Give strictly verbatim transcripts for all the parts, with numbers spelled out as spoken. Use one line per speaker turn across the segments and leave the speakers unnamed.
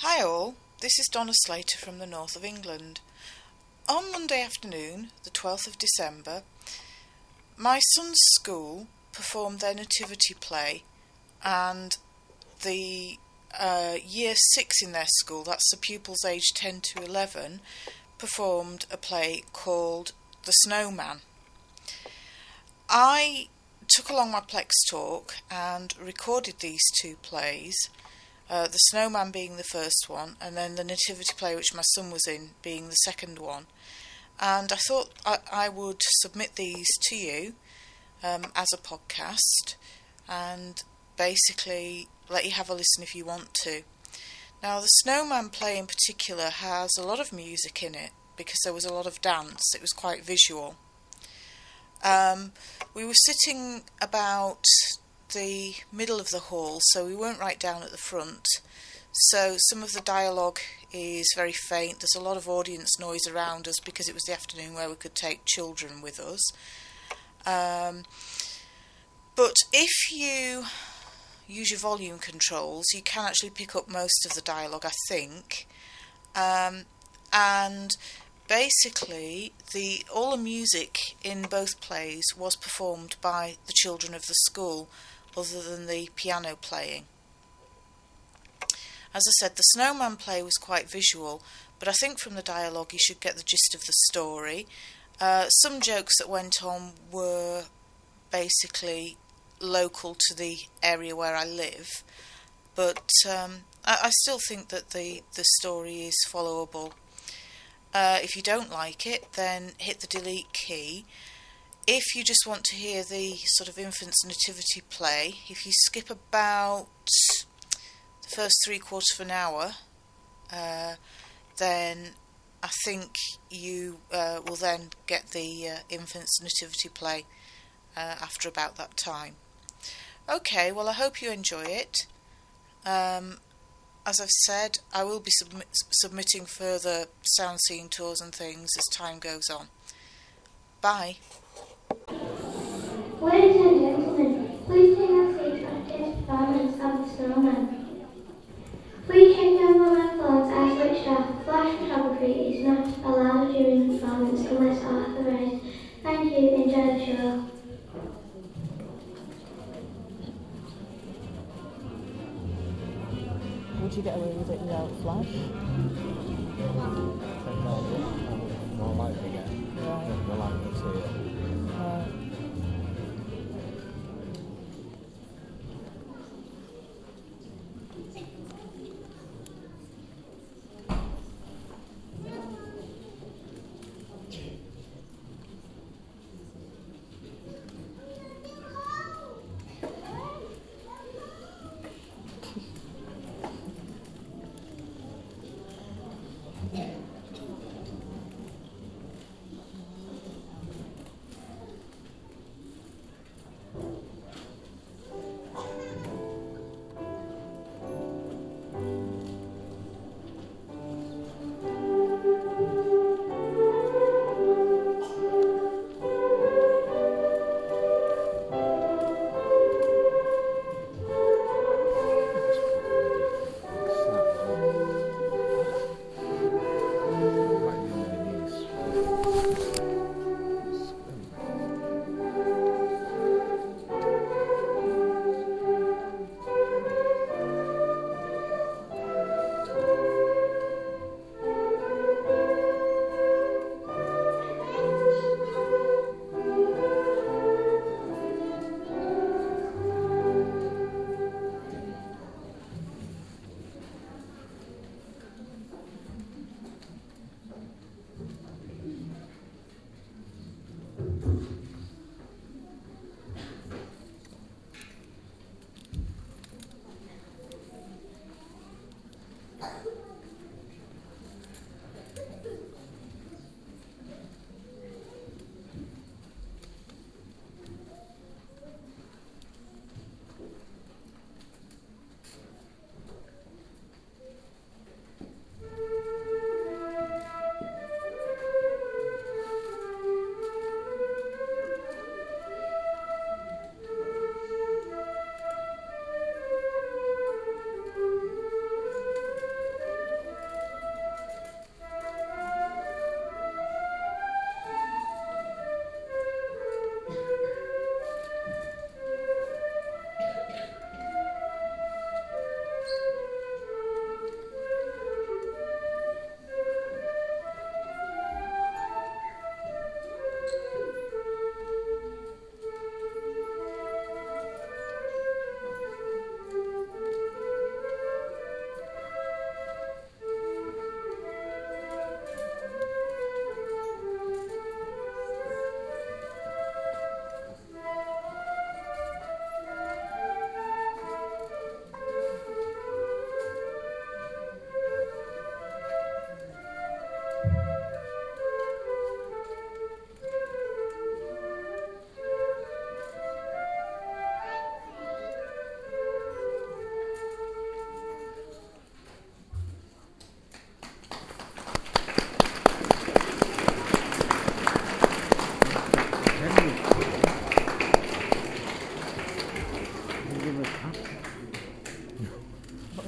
Hi all, this is Donna Slater from the north of England. On Monday afternoon, the twelfth of December, my son's school performed their nativity play, and the uh, year six in their school, that's the pupils aged ten to eleven, performed a play called The Snowman. I took along my Plex Talk and recorded these two plays, uh, The Snowman being the first one, and then the nativity play which my son was in being the second one. And I thought I, I would submit these to you um, as a podcast and basically let you have a listen if you want to. Now, the Snowman play in particular has a lot of music in it because there was a lot of dance. It was quite visual. Um, we were sitting about the middle of the hall, so we weren't right down at the front. So some of the dialogue is very faint. There's a lot of audience noise around us because it was the afternoon where we could take children with us. Um, but if you use your volume controls, you can actually pick up most of the dialogue, I think. Um, and basically, the all the music in both plays was performed by the children of the school, other than the piano playing. As I said, the Snowman play was quite visual, but I think from the dialogue you should get the gist of the story. Uh, some jokes that went on were basically local to the area where I live, but um, I, I still think that the, the story is followable. Uh, if you don't like it, then hit the delete key. If you just want to hear the sort of infant's nativity play, if you skip about the first three quarters of an hour, uh, then I think you uh, will then get the uh, infant's nativity play uh, after about that time. Okay, well, I hope you enjoy it. Um, as I've said, I will be submi- submitting further sound scene tours and things as time goes on. Bye.
Ladies and gentlemen, please take your seats for today's performance of The Snowman. Please check your mobile phones are switched off. Flash photography is not allowed during the performance unless authorised. Thank you, enjoy the show.
Would you get away with it without flash?
Technology, more light again.
Right.
The light that's here.
Right.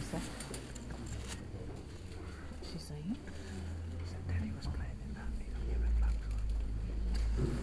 say? What's she saying?
She said Daddy was playing in that. He got your red flags on.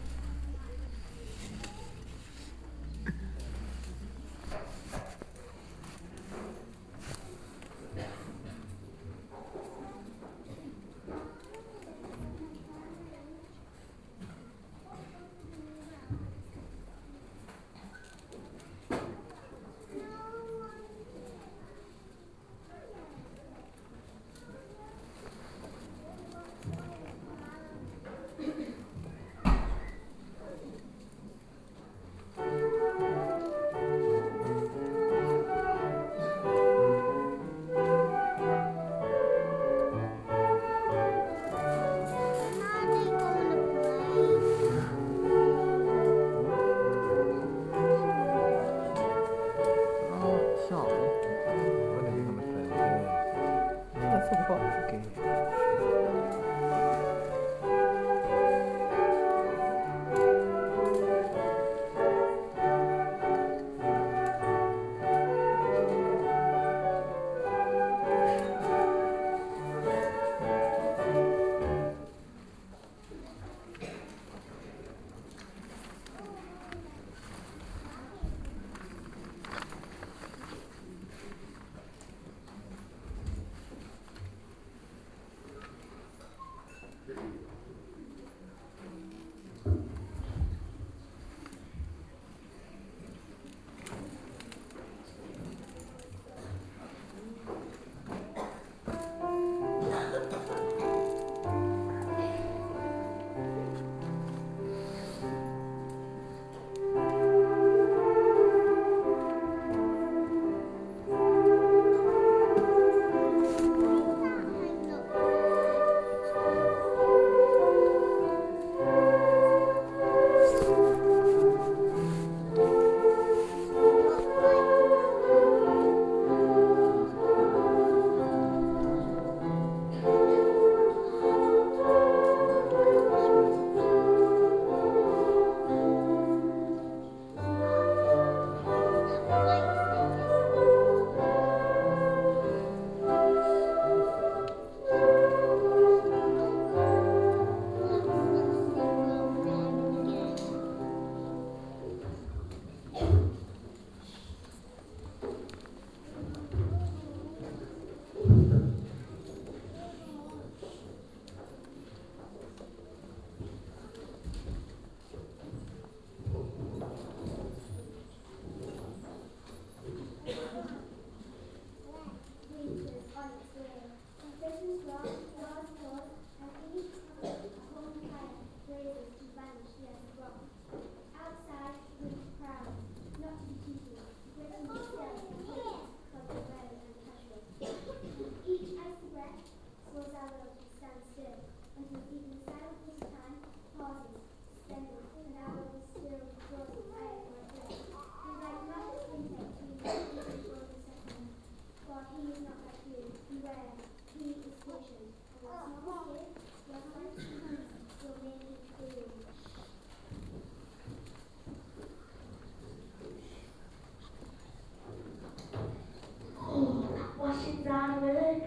Washing's hard work.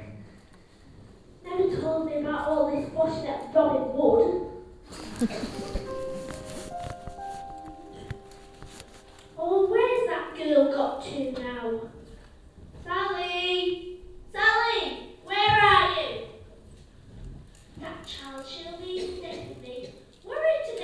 Never told me about all this washing at Robin Wood. Oh, where's that girl got to now? Sally! Sally! Where are you? That child should have been dead with me. Worried to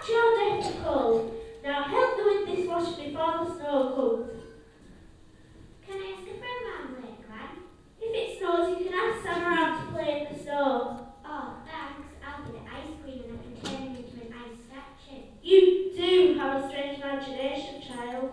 your death cold. Now help them with this wash before the snow comes.
Can I ask a friend marmalade, Gran?
If it snows, you can ask Sam around to play in the snow.
Oh, thanks. I'll get an ice cream and I can turn him into an ice statue.
You do have a strange imagination, child.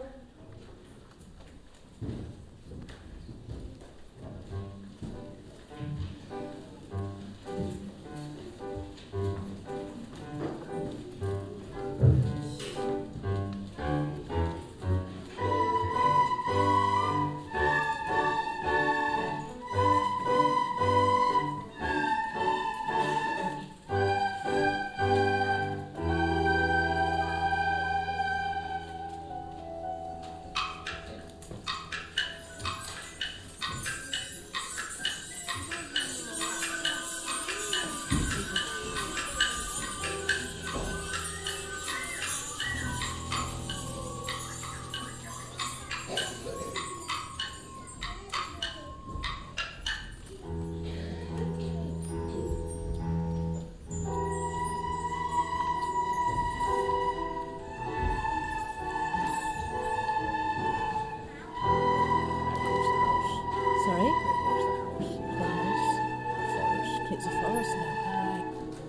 Sorry?
Where's the house?
Forest.
Forest.
It's a forest now.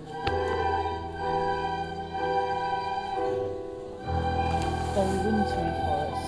Aye. Very wintry forest.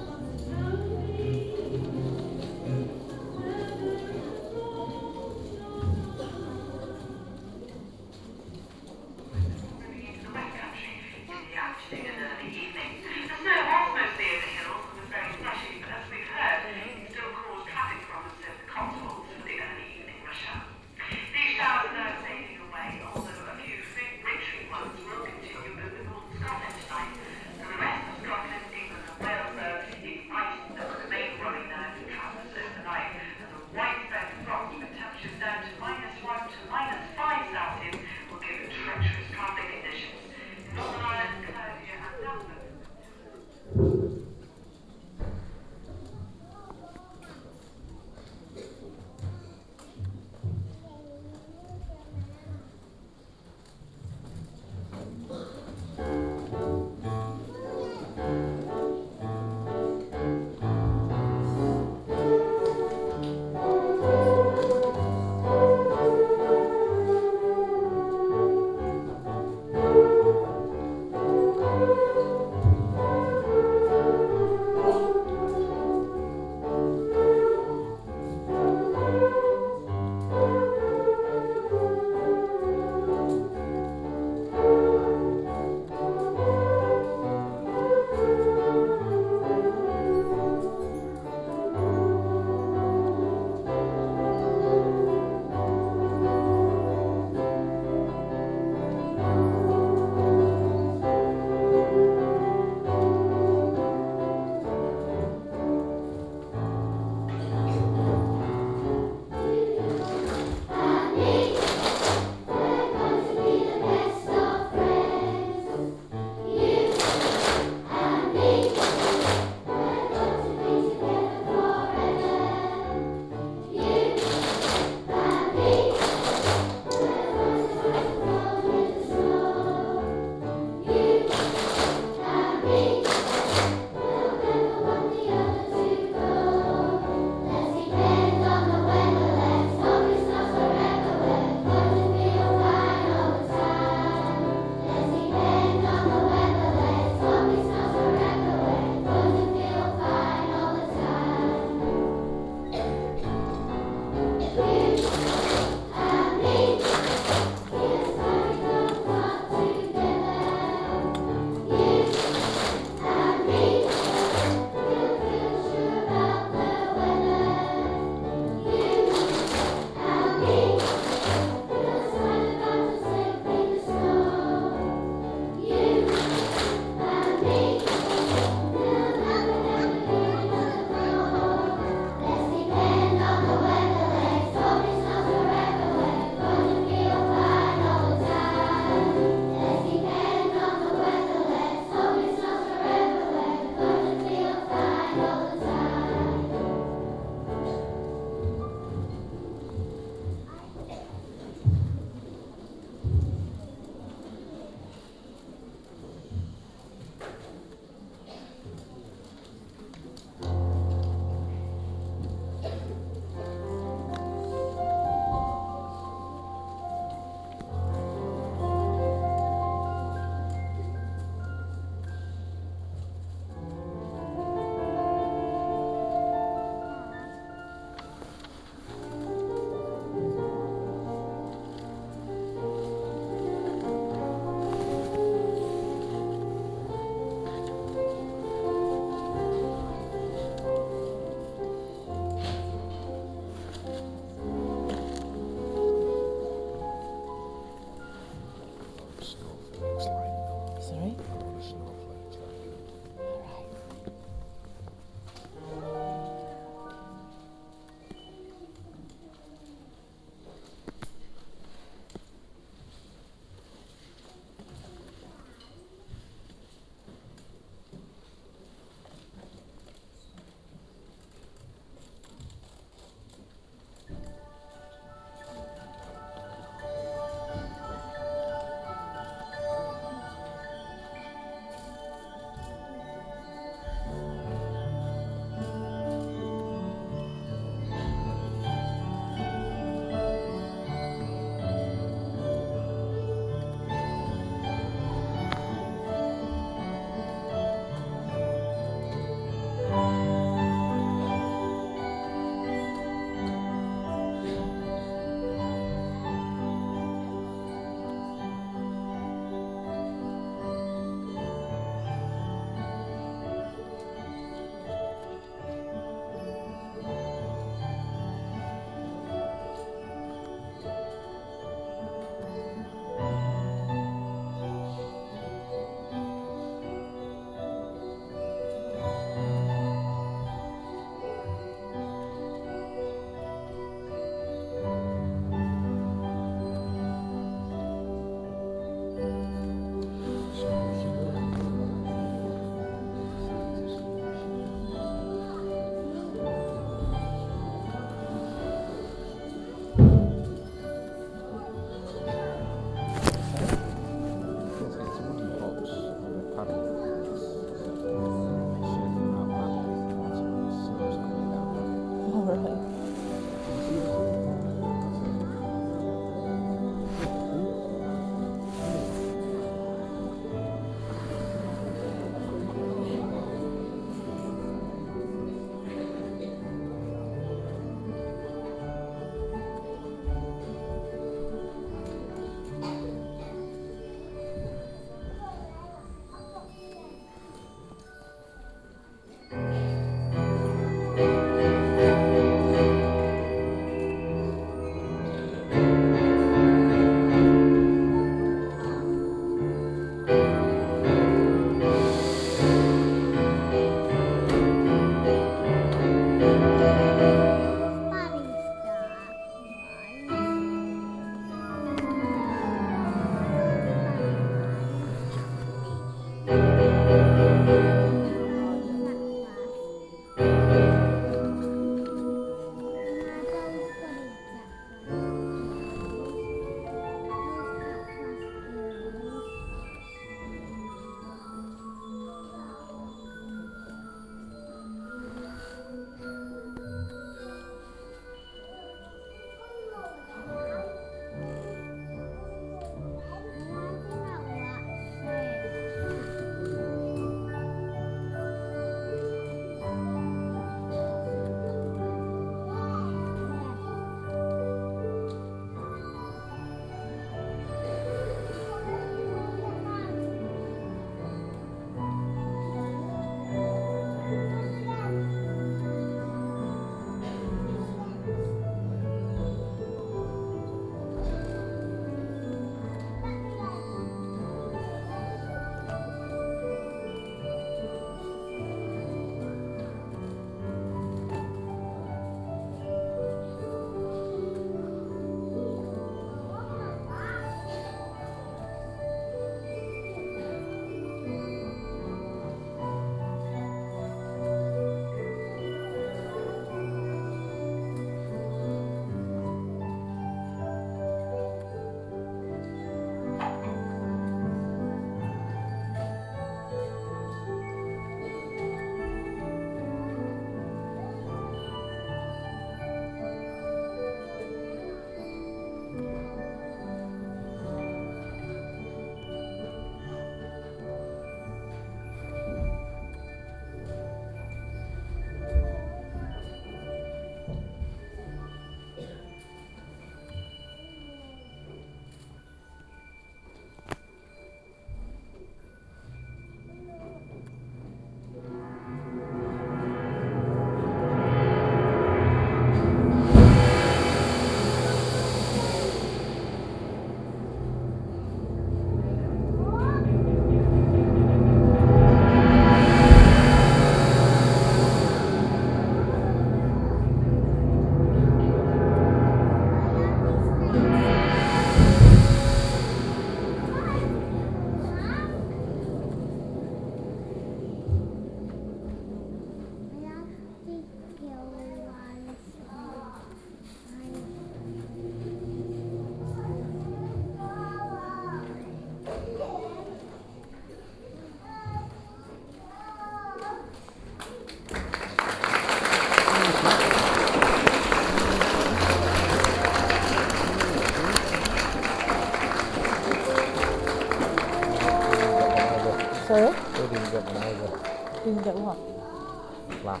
Sorry?
They didn't get one either.
Didn't get what?
Clap.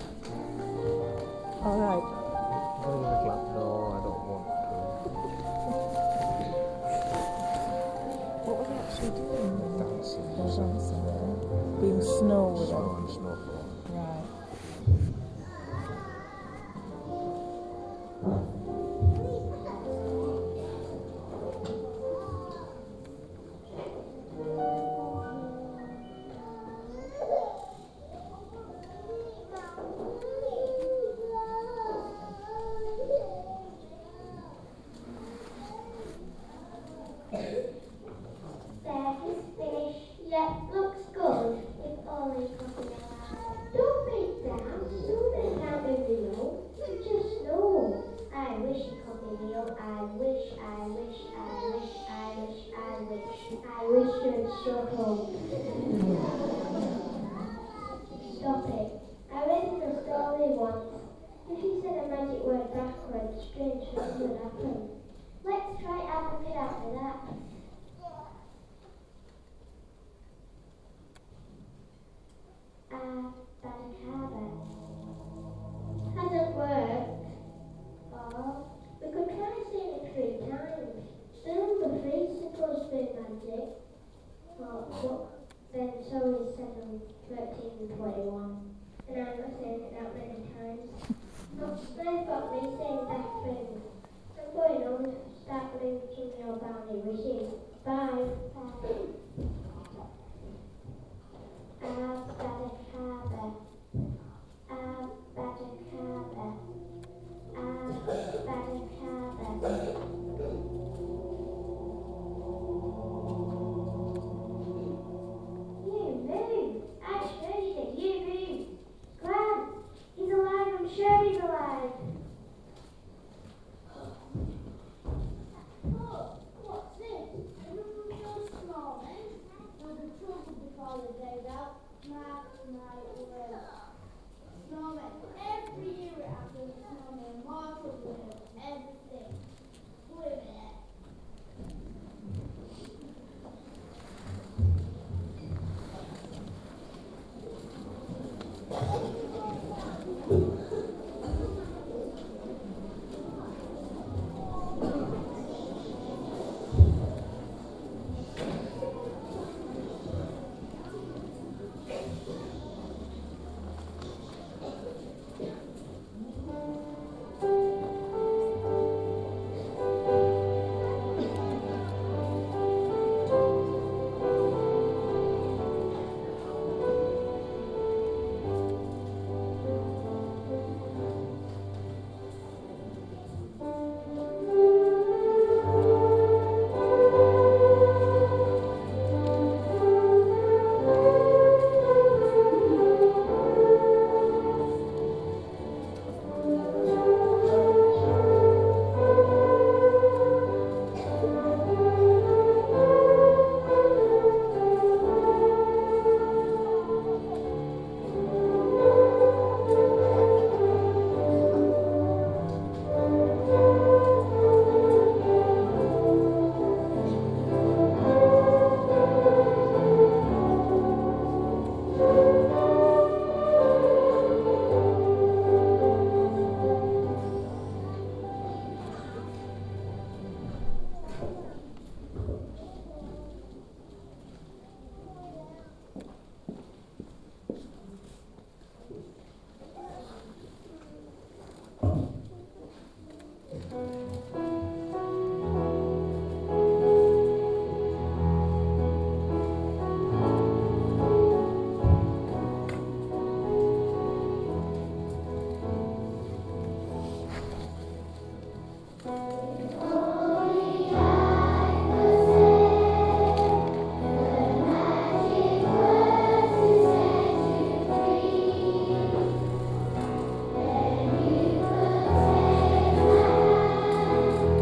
Alright.
I'm gonna clap. No, I don't want to.
What were they actually doing?
Dancing.
They were dancing, were they? Being snow with
Snow
them.
and snowfall.
Right.
There, he's finished. Yeah, looks good. If only coffee alive. Don't break down. Snowmen can't move the mill. It's just snow. I wish he could be real. I wish, I wish, I wish, I wish, I wish. I wish you'd shut up. Stop it. I read the story once. If you said a magic word backwards, strange things would happen. Let's try abracadabra that. Abracadabra. Hasn't worked. Oh, we could try saying it three times. The number three is supposed to be magic. Oh, but then so is seven, thirteen and twenty-one. And I'm not saying it that many times. No, they've got me saying that things. I'm going on. Start losing your bounty wishes. Bye. Bye. Abracadabra. Abracadabra. Abracadabra. You move. I sure you said you move. Grant, he's alive. I'm sure he's alive.
Oh, what's this? Remember those snowmen? There's a trouble before the day's out. Mark my word. Snowmen. Every year it happens. Snowmen. More trouble. Everything. Wait a minute.
Thank you.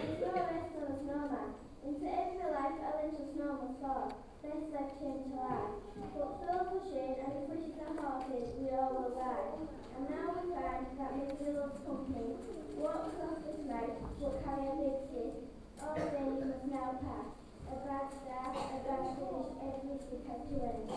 There's no rest on a snowman. Into every life a little snow must fall. Best left him to lie. But Phil pushing and if wishes are hearted, we all will die. And now we find that misery loves company. Walks off this night, but carry a big stick. All days must now pass. A bad start, a bad finish, every stick has to end.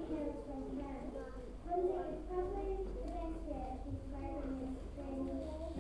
One day, probably the best way of describing this strange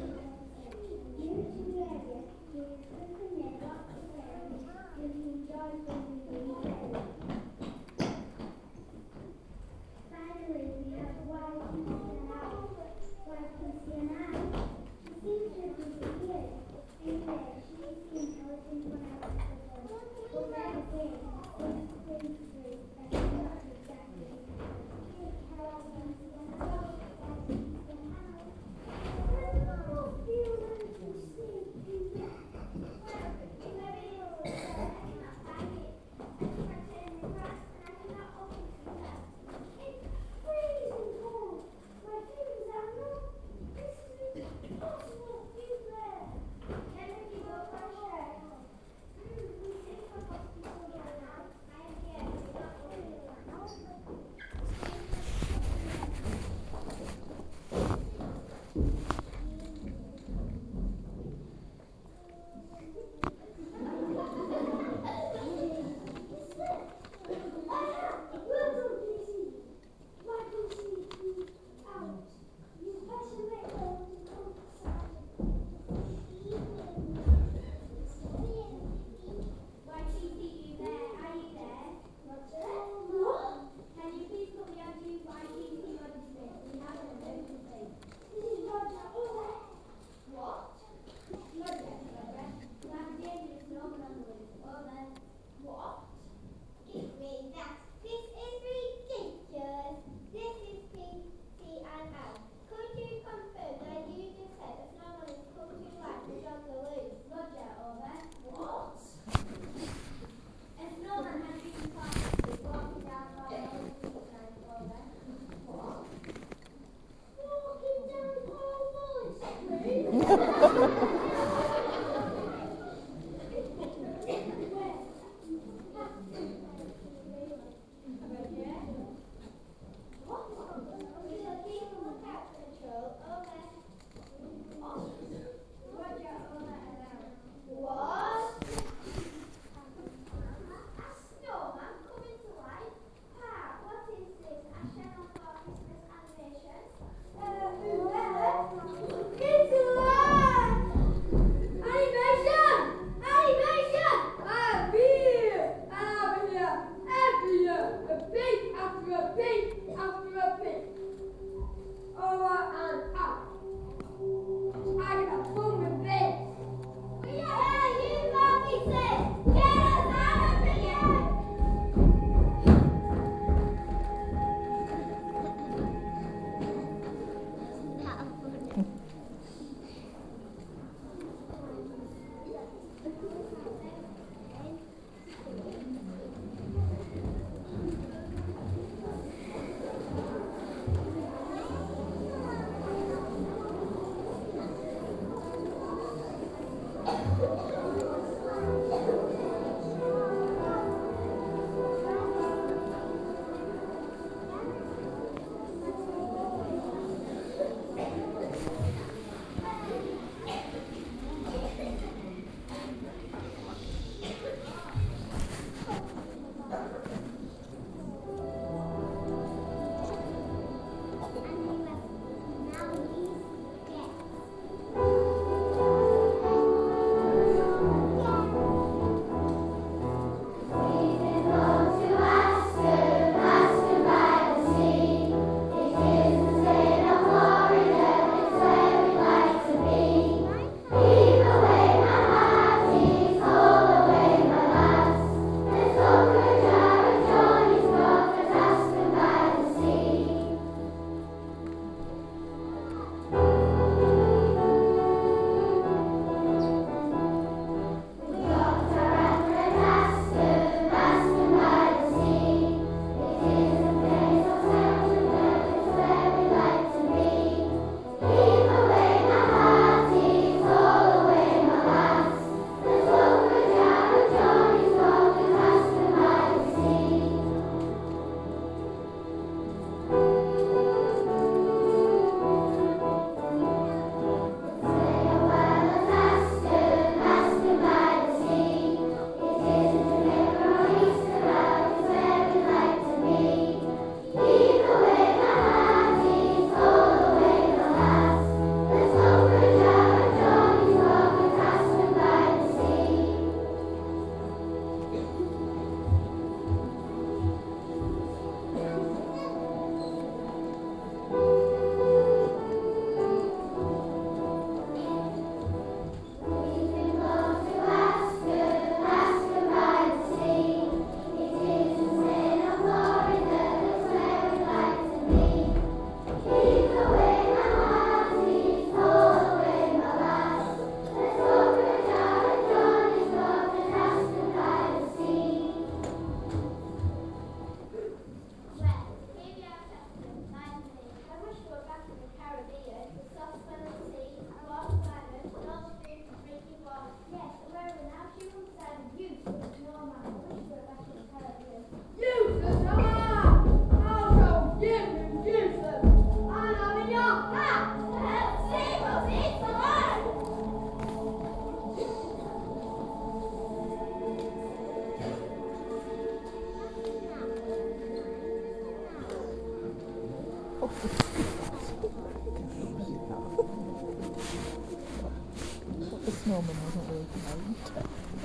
The snowman wasn't working out.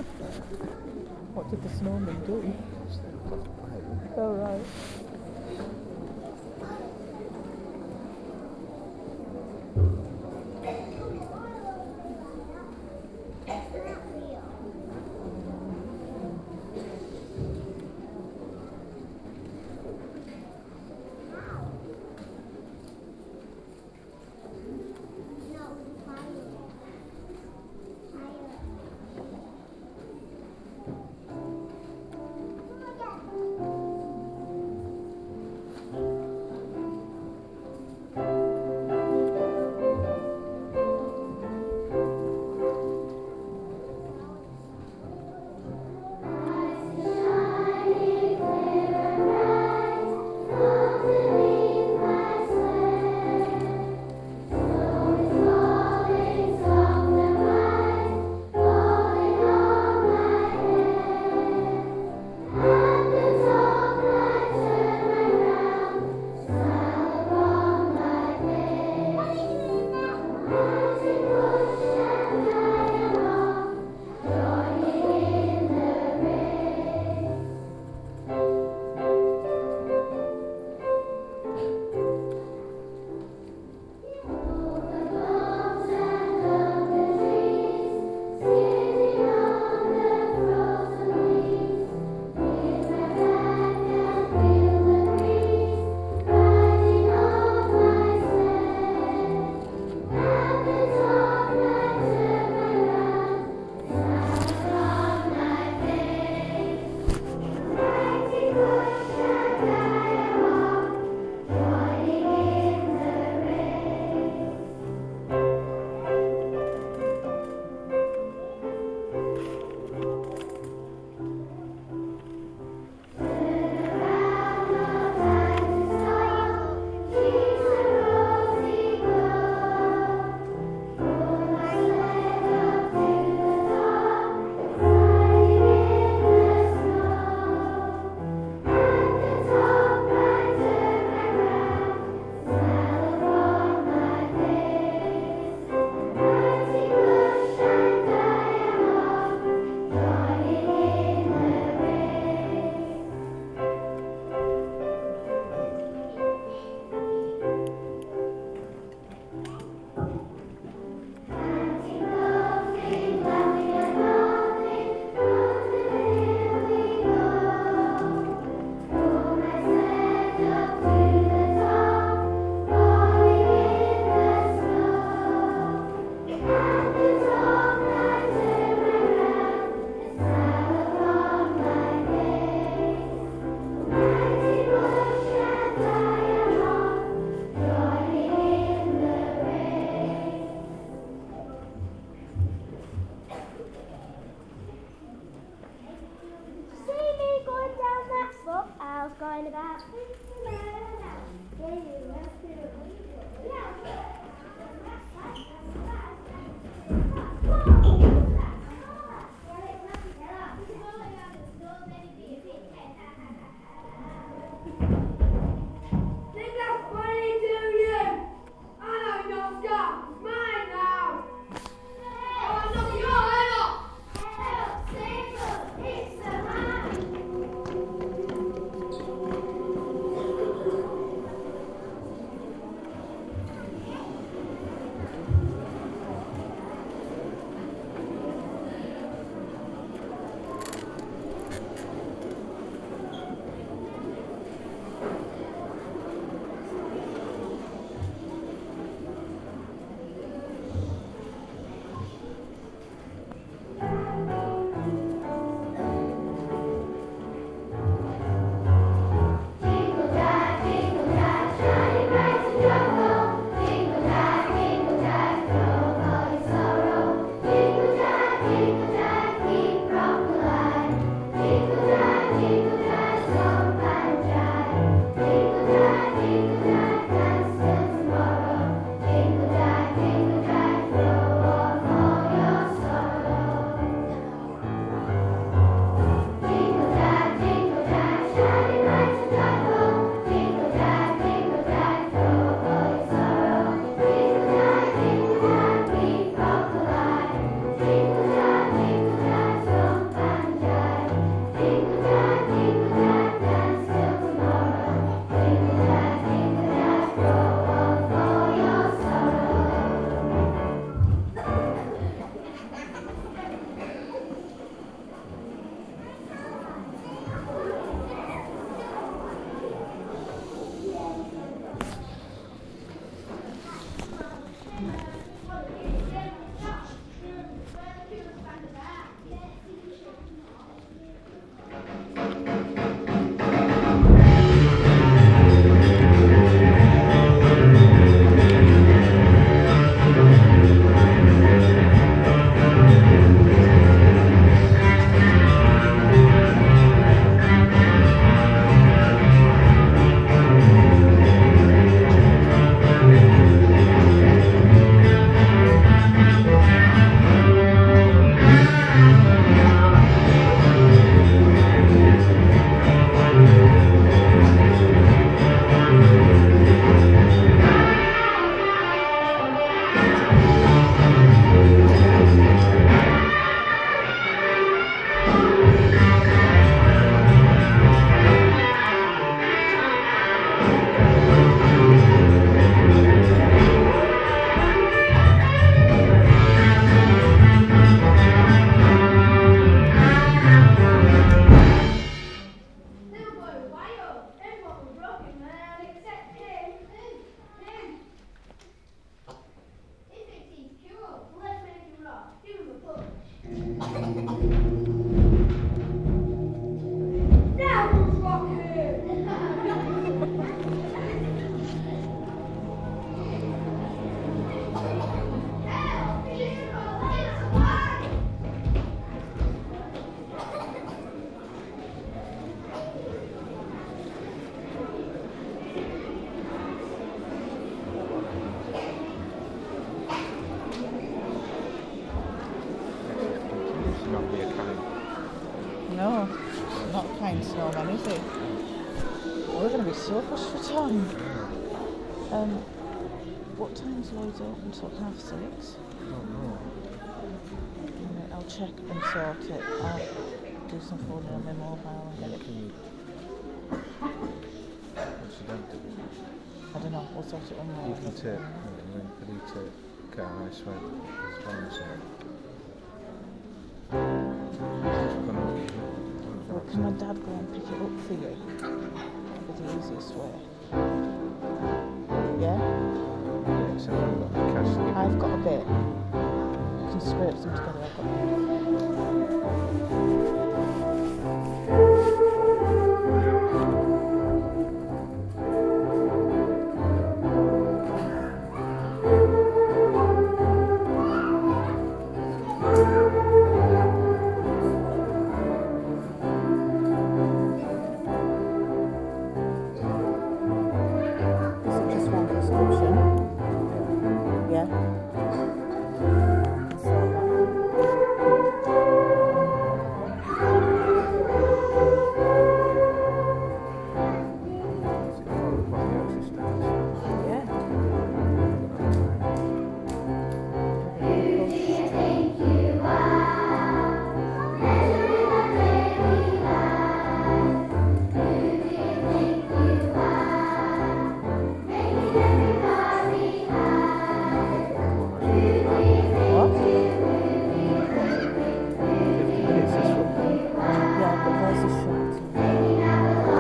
What did the snowman do? Oh, right.
Thank you.
flying snowman, is he? We're going to be so pushed for time. Um, what time's Lloyd's open until half six?
I don't know.
Right, I'll check and sort it. I'll do some phoning on my mobile and get it.
Can you... What's your dad doing?
I don't know, we'll sort it on
You
mobile.
can take... I mean, could he take get an ice when his phone's on?
Well, can my dad go and pick it up for you? That'd be the easiest way. Yeah?
Yeah, so I've got the cash to give
I've got a bit. I can scrape some together. I've got a Is it just one prescription? Yeah.
Is it all the polyosis stats?
Yeah. What?
fifty minutes this one.
Yeah, but there's a shot.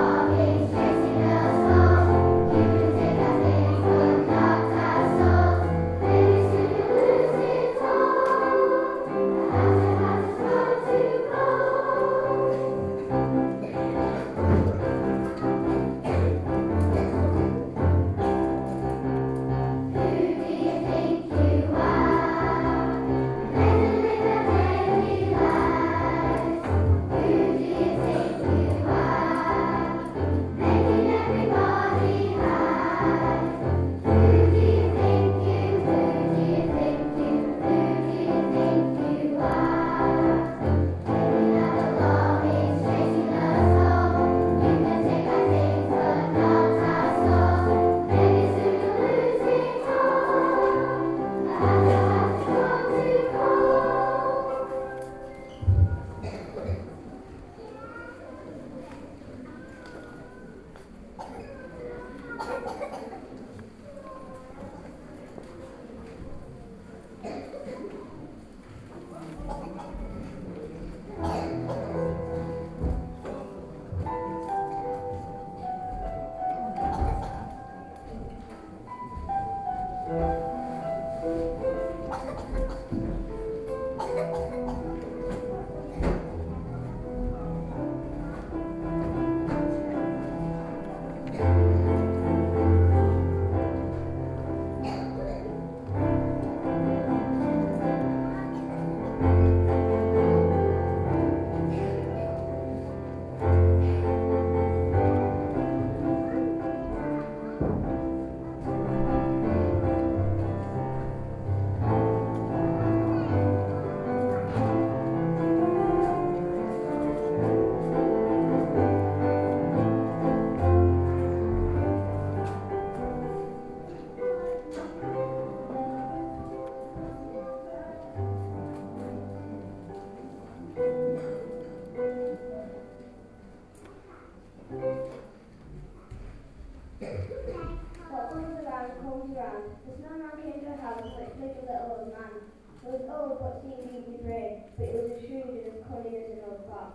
What comes around comes around. The snowman came to a house which lived a little old man. He was old but seemed deeply brave, but he was as shrewd and as cunning as an old fox.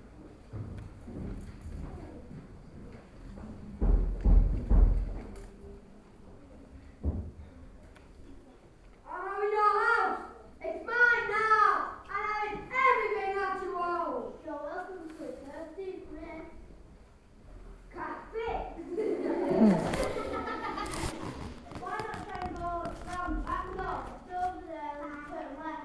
I'm in your house! It's mine now! And I have everything that you own! You're welcome to it, thirsty man. Can't fit! Why not try and go round back north, over there and turn left?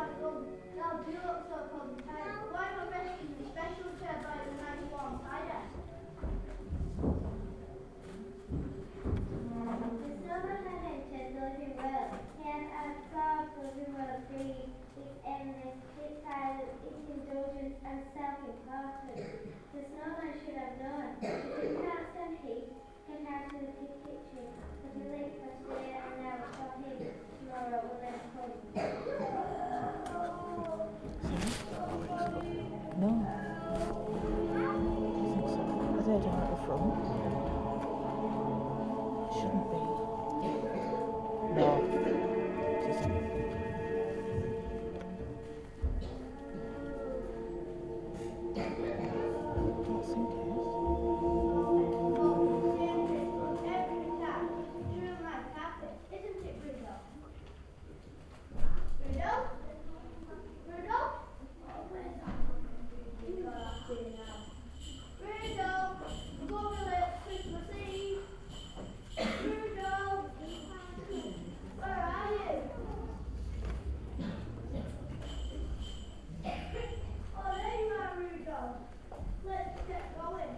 they'll, they'll build up so called the tire. Why not rescue the special chair by the ninety-one tire?
The snowman had entered the living world. He had absorbed the living world greed, its endless, its silence, its indulgence and self-importance. The snowman should have known. If he can't stand heat, he can't do the big kitchen. But he lived for today and now for him. Tomorrow will then come.
No. I think so. Are they down at the front? Shouldn't be. No. It isn't. Don't think it is.
Every time, true man captain, isn't it, Rudolph? Rudolph? Rudolph? Oh, where's that? You got that thing now. Rudolph, we're going to let Christmas Eve. Rudolph, where are you? Oh, there you are, Rudolph. Let's get going.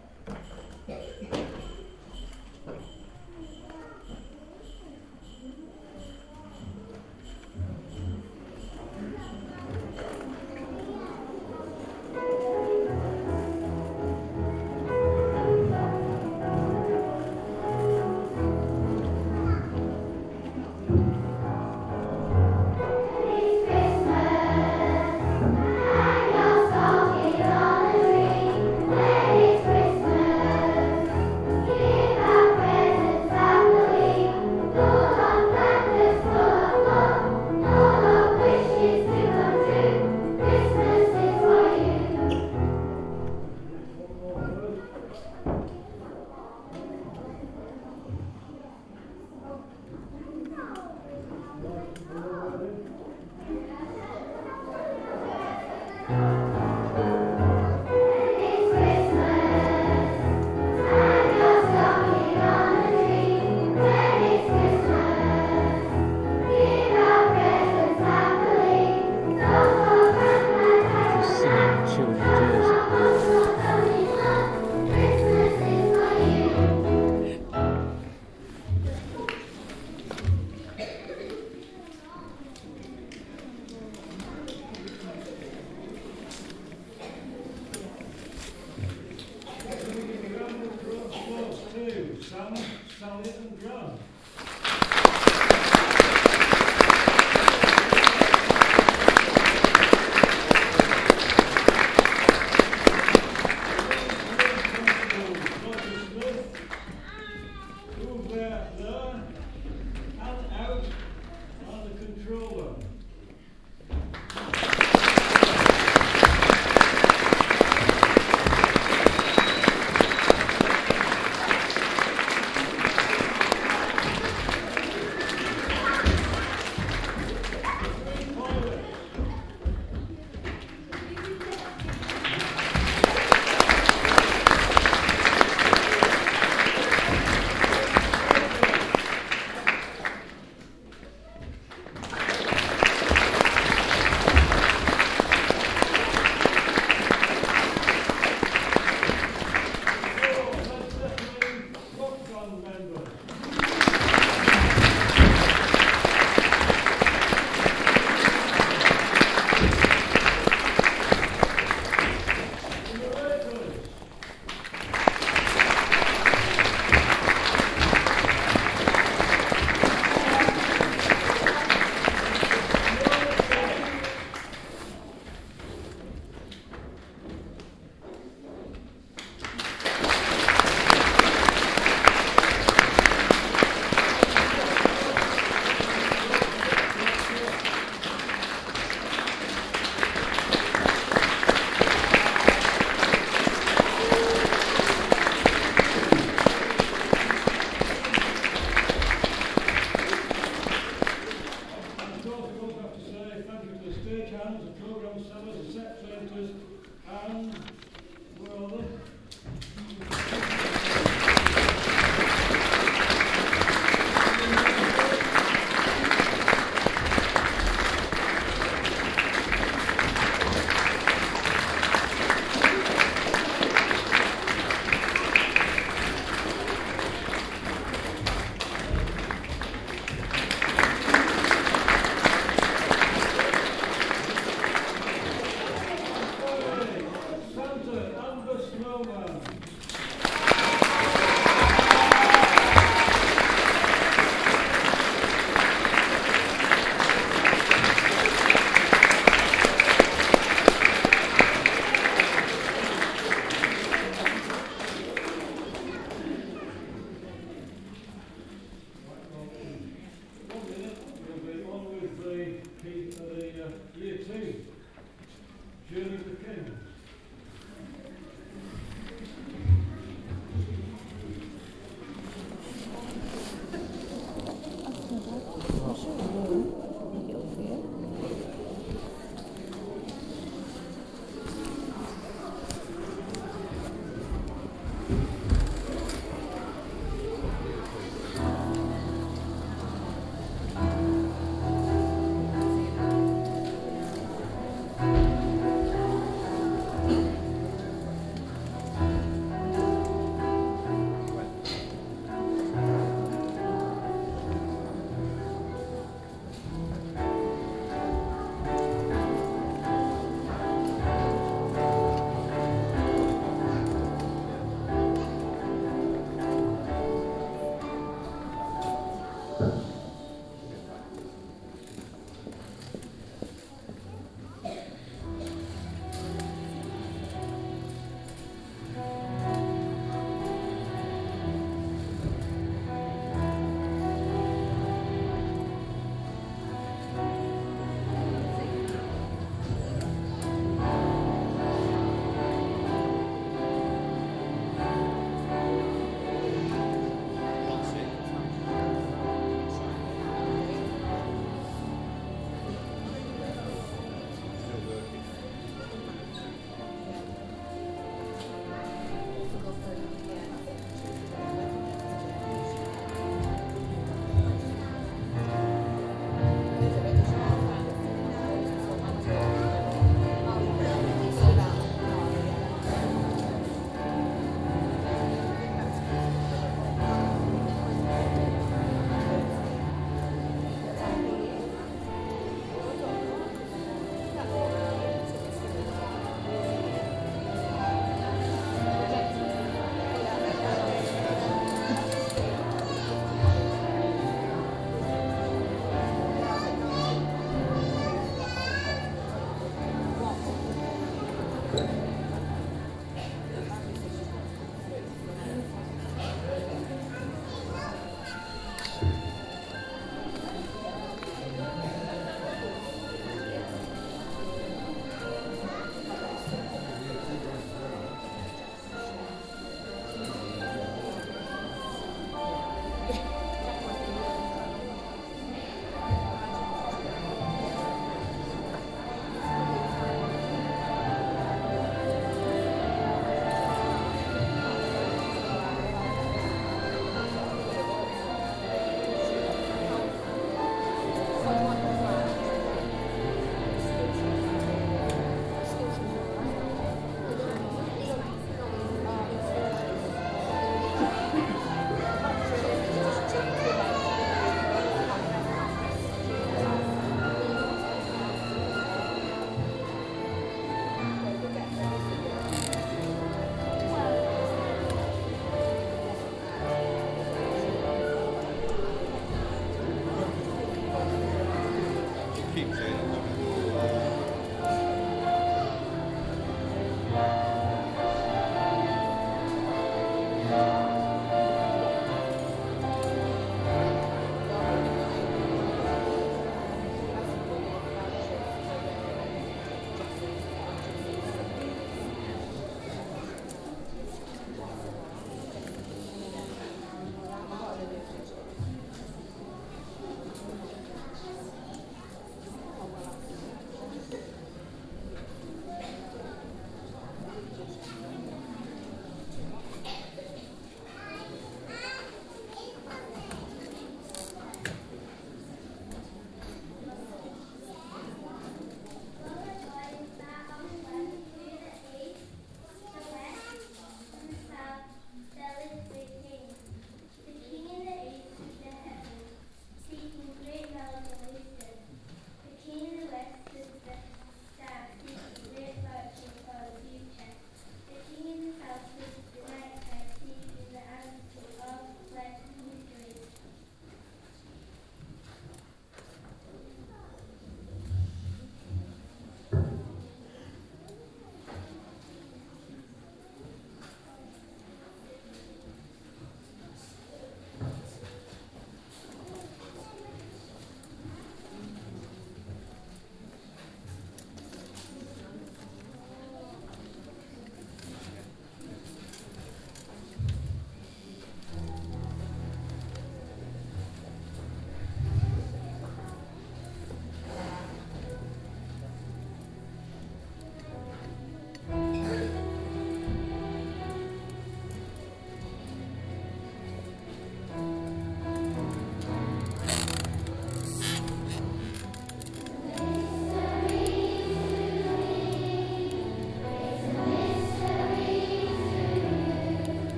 Just singing Children's Jersey.
Sam, Sally and Grant. Move there, there, and out on the controller. the, for the uh, year two, journey to